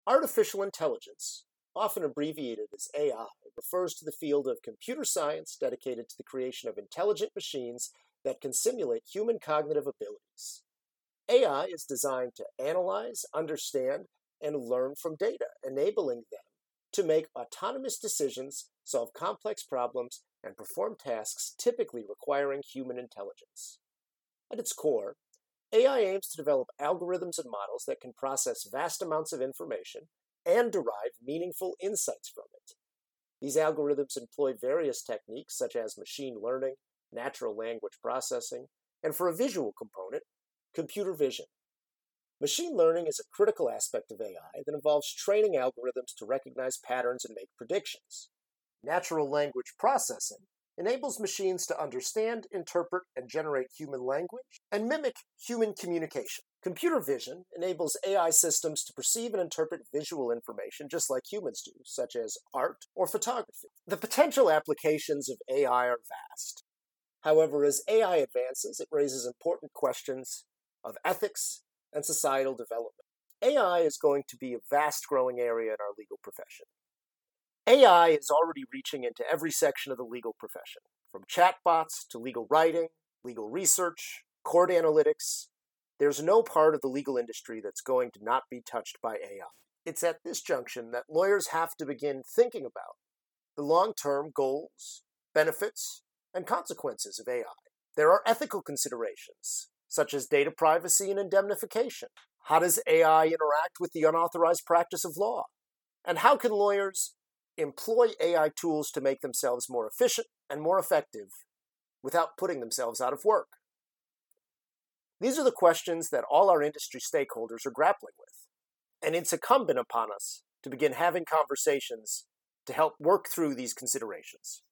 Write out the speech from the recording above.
Artificial intelligence, often abbreviated as AI, refers to the field of computer science dedicated to the creation of intelligent machines that can simulate human cognitive abilities. AI is designed to analyze, understand, and learn from data, enabling them to make autonomous decisions, solve complex problems, and perform tasks typically requiring human intelligence. At its core, AI aims to develop algorithms and models that can process vast amounts of information and derive meaningful insights from it. These algorithms employ various techniques such as machine learning, natural language processing, and for a visual component, computer vision. Machine learning is a critical aspect of AI that involves training algorithms to recognize patterns and make predictions. Natural language processing enables machines to understand, interpret, and generate human language and mimic human communication. Computer vision enables AI systems to perceive and interpret visual information just like humans do, such as art or photography. The potential applications of AI are vast. However, as AI advances, it raises important questions of ethics and societal development. AI is going to be a vast growing area in our legal profession. AI is already reaching into every section of the legal profession, from chatbots to legal writing, legal research, court analytics. There's no part of the legal industry that's going to not be touched by AI. It's at this junction that lawyers have to begin thinking about the long-term goals, benefits, and consequences of AI. There are ethical considerations, such as data privacy and indemnification. How does AI interact with the unauthorized practice of law? And how can lawyers employ AI tools to make themselves more efficient and more effective without putting themselves out of work? These are the questions that all our industry stakeholders are grappling with, and it's incumbent upon us to begin having conversations to help work through these considerations.